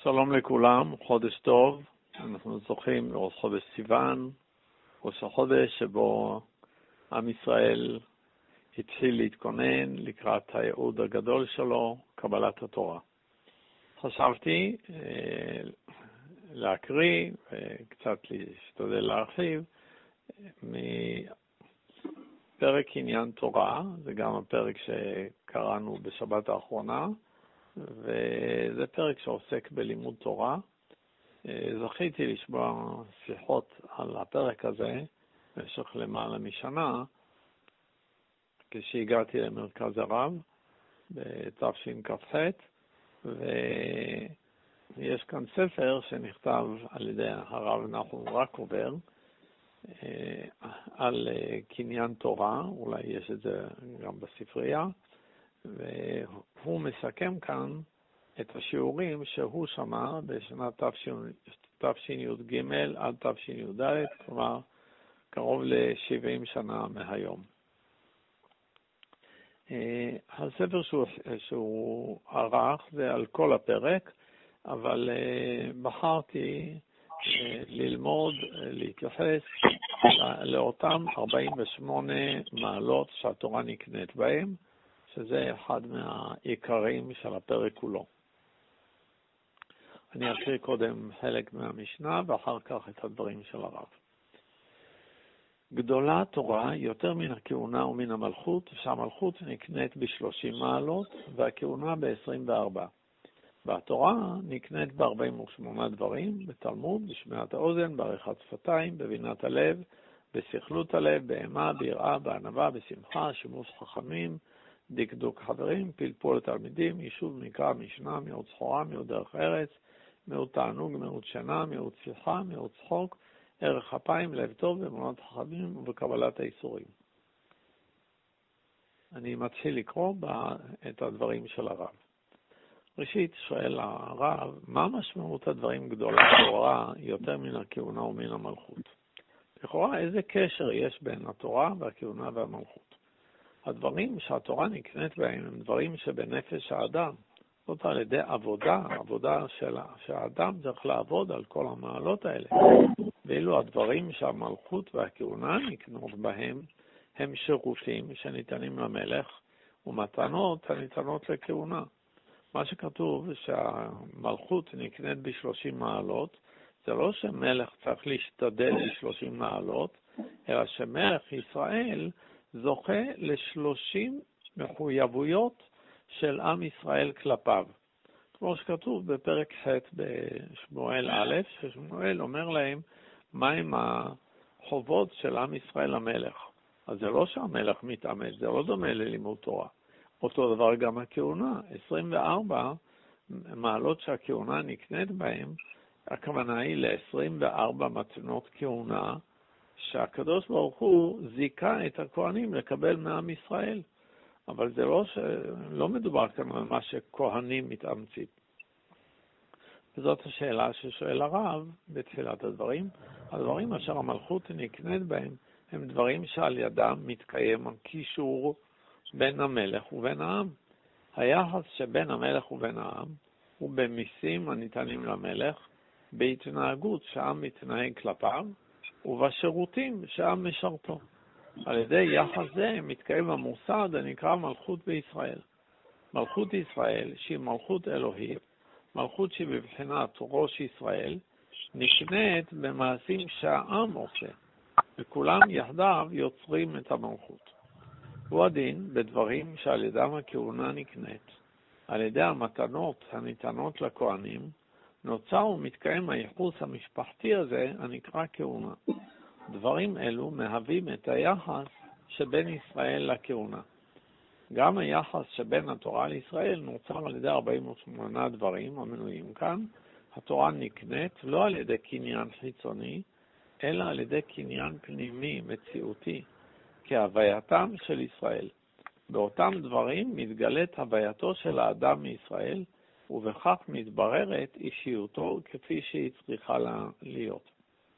שלום לכולם, חודש טוב. אנחנו זוכים לראש חודש סיוון, ראש החודש שבו עם ישראל התחיל להתכונן לקראת הייעוד הגדול שלו, קבלת התורה. חשבתי להקריא וקצת להשתדל להרחיב מפרק עניין תורה, זה גם הפרק שקראנו בשבת האחרונה, וזה פרק שעוסק בלימוד תורה. זכיתי לשמוע שיחות על הפרק הזה במשך למעלה משנה, כשהגעתי למרכז הרב בתשכ"ח, ויש כאן ספר שנכתב על ידי הרב נחום רקובר על קניין תורה, אולי יש את זה גם בספרייה, והוא מסכם כאן את השיעורים שהוא שמע בשנת תשי"ג עד תשי"ד, כלומר קרוב ל-70 שנה מהיום. הספר שהוא ערך זה על כל הפרק, אבל בחרתי ללמוד, להתייחס לאותם 48 מעלות שהתורה נקנית בהם, שזה אחד מהעיקרים של הפרק כולו. אני אקריא קודם חלק מהמשנה ואחר כך את הדברים של הרב. גדולה התורה יותר מן הכהונה ומן המלכות, שהמלכות נקנית ב30 מעלות והכהונה ב24. והתורה נקנית ב48 דברים, בתלמוד, בשמיעת האוזן, בעריכת שפתיים, בבינת הלב, בסכלות הלב, באימה, ביראה, בענווה, בשמחה, שימוש חכמים, דקדוק חברים, פלפול לתלמידים, יישוב מקרא, משנה, מיעוט סחורה, מיעוט דרך ארץ, מיעוט תענוג, מיעוט שינה, מיעוט שיחה, מיעוט צחוק, ערך אפיים, לב טוב, באמונות חכמים ובקבלת האיסורים. אני מתחיל לקרוא את הדברים של הרב. ראשית שואל הרב, מה משמעות הדברים גדולה תורה יותר מן הכהונה ומן המלכות? לכאורה, איזה קשר יש בין התורה והכהונה והמלכות? הדברים שהתורה נקנית בהם הם דברים שבנפש האדם. זאת על ידי עבודה שהאדם צריך לעבוד על כל המעלות האלה. ואילו הדברים שהמלכות והכהונה נקנות בהם הם שירותים שניתנים למלך ומתנות הניתנות לכהונה. מה שכתוב שהמלכות נקנית ב30 מעלות, זה לא שמלך צריך להשתדל ב30 מעלות, אלא שמלך ישראל זוכה ל30 מחויבויות של עם ישראל כלפיו. כמו שכתוב בפרק ח' בשמואל א', ששמואל אומר להם מהם החובות של עם ישראל למלך. אז זה לא שהמלך מתאמץ, זה לא דומה ללימוד תורה. אותו דבר גם הכהונה, 24 מעלות שהכהונה נקנית בהם, הכוונה היא ל-24 מתנות כהונה, שהקדוש ברוך הוא זיכה את הכהנים לקבל מעם ישראל. אבל זה לא מדובר כאן על מה שכהנים מתאמצים. וזאת השאלה ששואל הרב בתחילת הדברים. הדברים אשר המלכות נקנית בהם הם דברים שעל ידם מתקיים הקישור בין המלך ובין העם. היחס שבין המלך ובין העם הוא במיסים הניתנים למלך, בהתנהגות שהעם מתנהג כלפיו, ובשירותים שהעם משרתו. על ידי יחס זה מתקיים המוסד הנקרא מלכות בישראל. מלכות ישראל, שהיא מלכות אלוהית, מלכות שהיא בבחינת ראש ישראל, נקנית במעשים שהעם עושה, וכולם יחדיו יוצרים את המלכות. הוא הדין בדברים שעל ידם הכהונה נקנית. על ידי המתנות הניתנות לכהנים, נוצר ומתקיים הייחוס המשפחתי הזה הנקרא כהונה. דברים אלו מהווים את היחס שבין ישראל לכהונה. גם היחס שבין התורה לישראל נוצר על ידי 48 דברים המנויים כאן. התורה נקנית לא על ידי קניין חיצוני, אלא על ידי קניין פנימי, מציאותי, כהווייתם של ישראל. באותם דברים מתגלית הווייתו של האדם מישראל, ובכך מתבררת אישיותו כפי שהיא צריכה להיות.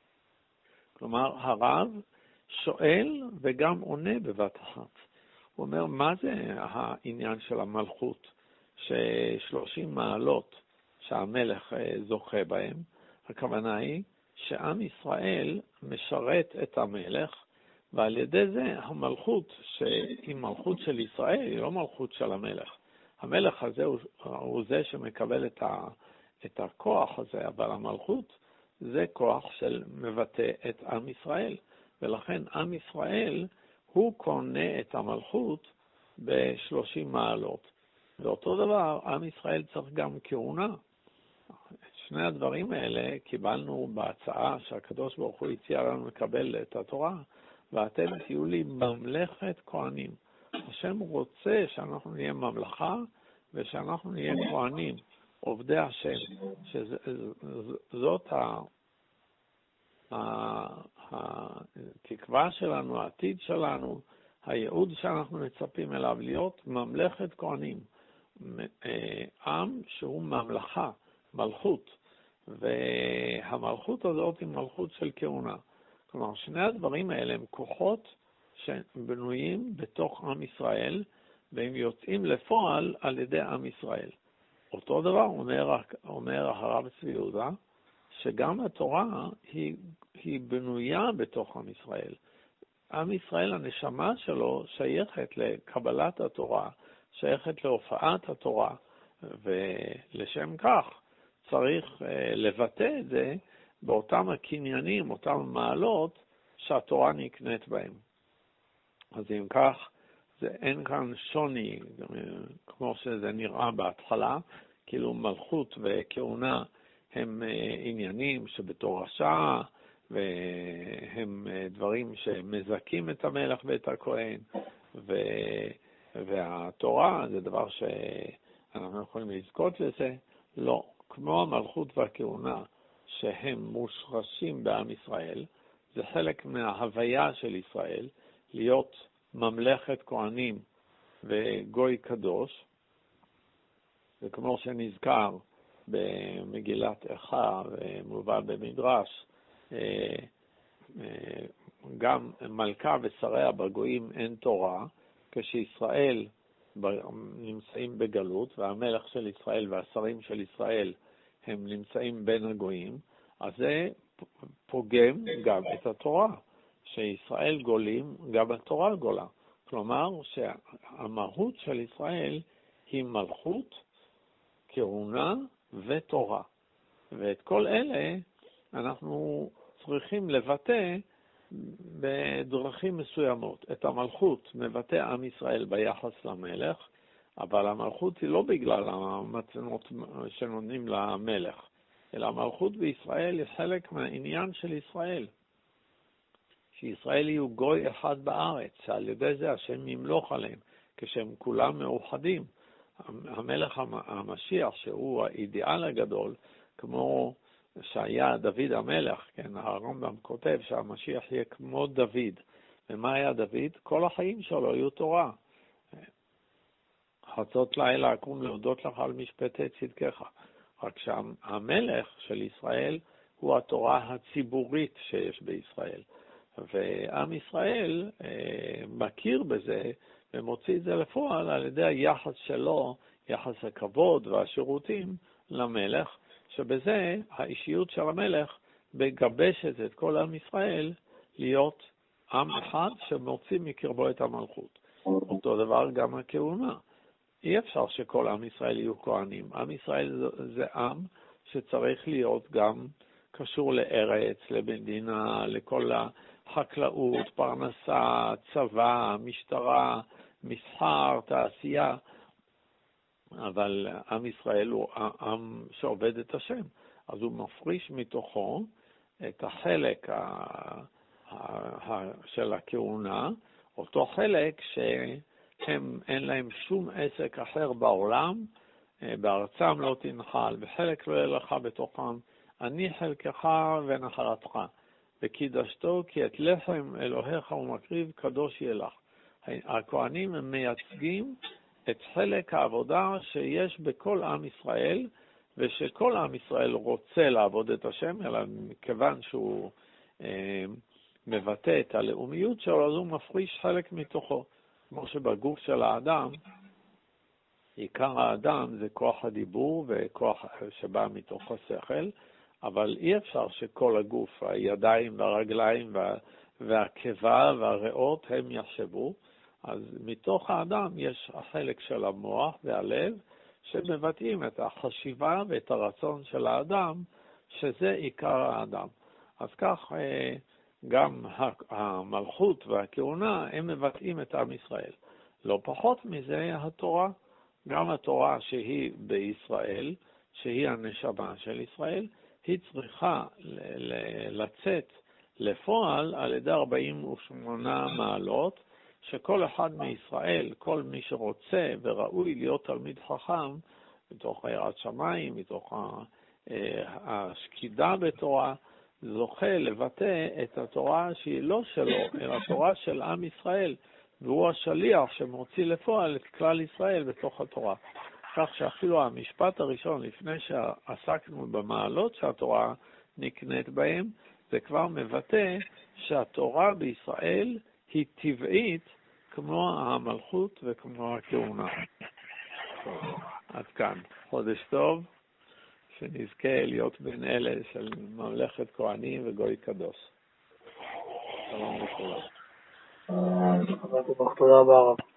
כלומר, הרב שואל וגם עונה בבת אחת. הוא אומר, מה זה העניין של המלכות? ש30 מעלות שהמלך זוכה בהם. הכוונה היא שעם ישראל משרת את המלך, ועל ידי זה המלכות, שהיא מלכות של ישראל, היא לא מלכות של המלך. המלך הזה הוא זה שמקבל את הכוח הזה, אבל המלכות זה כוח של מבטא את עם ישראל. ולכן עם ישראל הוא קונה את המלכות ב30 מעלות. ואותו דבר, עם ישראל צריך גם כהונה. שני הדברים האלה קיבלנו בהצעה שהקדוש ברוך הוא הציע לנו לקבל את התורה, ואתם תהיו לי ממלכת כהנים. השם רוצה שאנחנו נהיה ממלכה ושאנחנו נהיה כהנים, עובדי השם, שזאת התקווה שלנו, העתיד שלנו, הייעוד שאנחנו מצפים אליו, להיות ממלכת כהנים, עם שהוא ממלכה, מלכות, והמלכות הזאת היא מלכות של כהונה. כלומר, שני הדברים האלה הם כוחות שבנויים בתוך עם ישראל, והם יוצאים לפועל על ידי עם ישראל. אותו דבר אומר הרב צבי יהודה, שגם התורה היא בנויה בתוך עם ישראל. עם ישראל, הנשמה שלו שייכת לקבלת התורה, שייכת להופעת התורה, ולשם כך צריך לבטא את זה באותם הקניינים, אותם מעלות שהתורה נקנית בהם. אז אם כך, אין כאן שוני, כמו שזה נראה בהתחלה, כאילו מלכות וכהונה הם עניינים שבתורשה, והם דברים שמזכים את המלך ואת הכהן, והתורה זה דבר שאנחנו יכולים לזכות לזה. לא, כמו המלכות והכהונה שהם מושרשים בעם ישראל, זה חלק מההוויה של ישראל, להיות ממלכת כהנים וגוי קדוש, וכמו שנזכר במגילת איכה ומובא במדרש, גם מלכה ושריה בגויים אין תורה, כשישראל נמצאים בגלות, והמלך של ישראל והשרים של ישראל הם נמצאים בין הגויים, אז זה פוגם גם את התורה. שישראל גולים, גם התורה גולה. כלומר, שהמהות של ישראל היא מלכות, כהונה ותורה. ואת כל אלה אנחנו צריכים לבטא בדרכים מסוימות. את המלכות מבטא עם ישראל ביחס למלך, אבל המלכות היא לא בגלל המתנות שנותנים למלך, אלא המלכות בישראל היא חלק מהעניין של ישראל. שישראל יהיו גוי אחד בארץ, שעל ידי זה השם ימלוך עליהם, כשהם כולם מאוחדים. המלך המשיח, שהוא האידיאל הגדול, כמו שהיה דוד המלך, כן, הרמב"ם כותב שהמשיח יהיה כמו דוד. ומה היה דוד? כל החיים שלו היו תורה. חצות לילה אקום להודות לך על משפטי צדקך. רק שהמלך של ישראל הוא התורה הציבורית שיש בישראל. ועם ישראל מכיר בזה ומוציא את זה לפועל על ידי היחס שלו, יחס הכבוד והשירותים למלך, שבזה האישיות של המלך מגבשת את כל עם ישראל להיות עם אחד שמוציא מקרבו את המלכות. אותו דבר גם הכהונה. אי אפשר שכל עם ישראל יהיו כהנים. עם ישראל זה עם שצריך להיות גם קשור לארץ, למדינה, לכל החקלאות, פרנסה, צבא, משטרה, מסחר, תעשייה. אבל עם ישראל הוא עם שעובד את השם. אז הוא מפריש מתוכו את החלק של הכהונה, אותו חלק שהם אין להם שום עסק אחר בעולם, בארצם לא תנחל, וחלק לא יהיה לך בתוכם, אני חלקך ונחלתך, וקידשתו כי את לחם אלוהיך ומקריב קדוש יהיה לך. הכהנים הם מייצגים את חלק העבודה שיש בכל עם ישראל, ושכל עם ישראל רוצה לעבוד את השם, אלא מכיוון שהוא מבטא את הלאומיות שלו, אז הוא מפריש חלק מתוכו. כמו שבגוף של האדם עיקר האדם זה כוח הדיבור וכוח שבא מתוך השכל, אבל אי אפשר שכל הגוף, הידיים והרגליים והקיבה והריאות הם יחשבו. אז מתוך האדם יש החלק של המוח והלב שמבטאים את החשיבה ואת הרצון של האדם, שזה עיקר האדם. אז כך גם המלכות והכהונה הם מבטאים את עם ישראל. לא פחות מזה התורה, גם התורה שהיא בישראל, שהיא הנשמה של ישראל, היא צריכה לצאת לפועל על ידי 48 מעלות, שכל אחד מישראל, כל מי שרוצה וראוי להיות תלמיד חכם, מתוך יראת שמיים, מתוך השקידה בתורה, זוכה לבטא את התורה שהיא לא שלו, אלא התורה של עם ישראל, והוא השליח שמוציא לפועל את כלל ישראל בתוך התורה. כך שאפילו המשפט הראשון, לפני שעסקנו במעלות שהתורה נקנית בהם, זה כבר מבטא שהתורה בישראל היא טבעית כמו המלכות וכמו הכהונה. עד כאן. חודש טוב, שנזכה להיות בין אלה של ממלכת כהנים וגוי קדוש. שלום לכולם. תודה רבה.